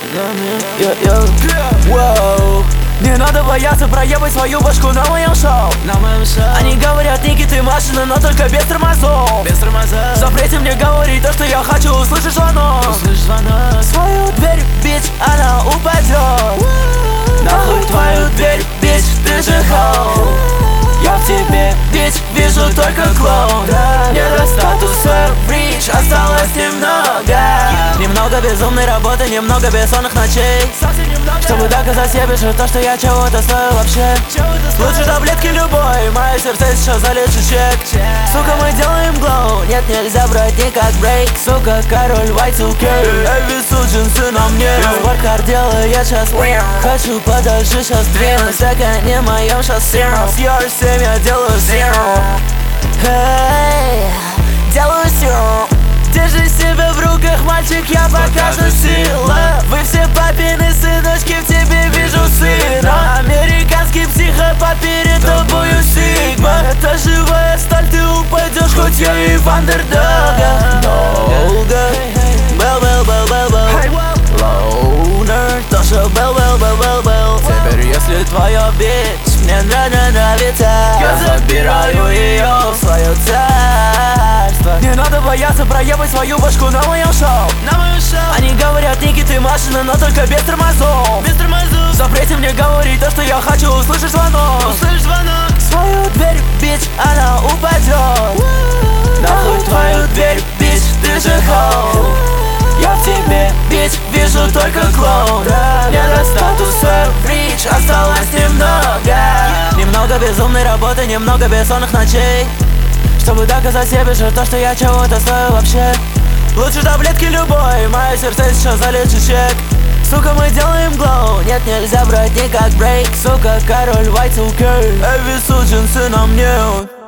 Воу. Не надо бояться проебать свою башку на моем шоу. Они говорят, Ники, ты машина, но только без тормозов. Запрети мне говорить то, что я хочу, услышишь звонок. Свою дверь, бич, она упадет. Нахуй твою дверь, бич, ты же хоу. Я в тебе, бич, вижу только клоун. Не до статуса рич, осталось немного. Немного безумной работы, немного бессонных ночей, чтобы доказать себе, что то, что я чего-то стою вообще. Лучше таблетки любой, мое сердце сейчас залечит чек. Сука, мы делаем глоу, нет, нельзя брать никак брейк. Сука, король Y2K, Эвис джинсы на мне. Варкар делает сейчас хочу подальше сейчас двинуть. Так не моем шоссе. С ER7 я делаю zero. Эй, делаю zero. Держи себя в руках, мальчик, я покажу силу. Вы все папины сыночки, в тебе вижу сына. Американский психопат перед тобою сигма. Это живая сталь, ты упадешь, хоть я и в андердога. Долго Лоунер, тоже бел. Теперь если твоя бич мне нравится, я забираю ее в свое царство. Не надо бояться проебать свою башку на моем шоу. Они говорят, Ники, ты машина, но только без тормозов. Запрети мне говорить то, что я хочу, услышишь звонок. Свою дверь, бич, она упадет. Нахуй твою дверь, бич, ты же хоу. Я в тебе, бич, вижу только клоун. Не до статуса рич, осталось немного. Немного безумной работы, немного бессонных ночей, чтобы доказать себе, что то, что я чего-то стою вообще. Лучше таблетки любой, мое сердце сейчас залечит чек. Сука, мы делаем глоу, нет, нельзя брать никак брейк. Сука, король Y2K, Эвис джинсы на мне.